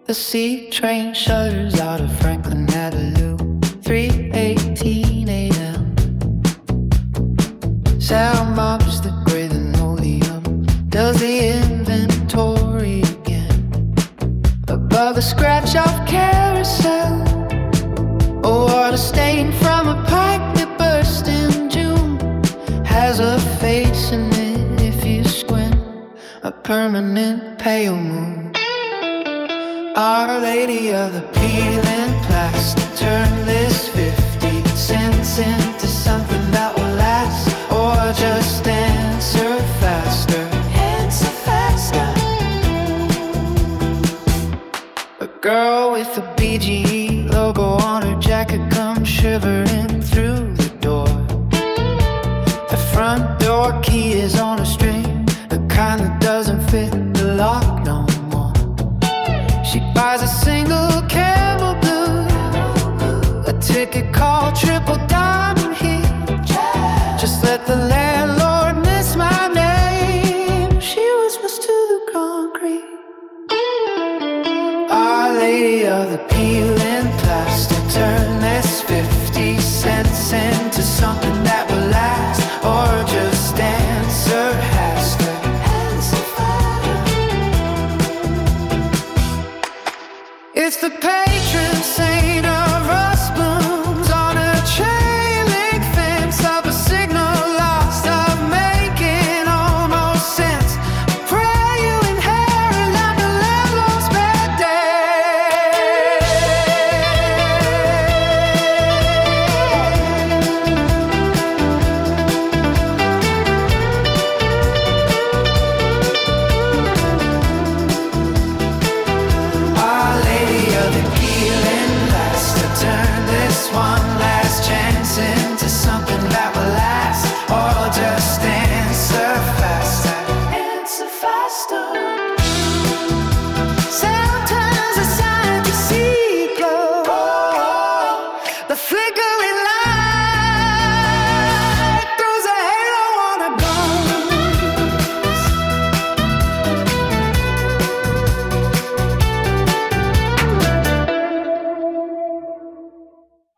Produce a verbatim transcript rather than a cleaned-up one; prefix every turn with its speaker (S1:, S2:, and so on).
S1: The C train shutters out of Franklin Avenue, three eighteen a m Sound mops the gray linoleum, does the inventory again. Above the scratch-off carousel, a water stain from a pipe that burst in June has a face in it if you squint, a permanent pale moon. Our Lady of the peeling plastic, turn this fifty cents into something that will last, or just answer faster, answer faster. A girl with a B G E logo on her jacket comes shivering through the door. The front door key is on a string, the kind that doesn't fit the lock no more. She buys a single Camel Blue, a ticket called Triple Diamond Heat. Just let the landlord miss my name, she whispers to the concrete. Our Lady of the peeling plastic, turn this fifty cents into something that will last, or just answer faster, answer faster. It's the pain.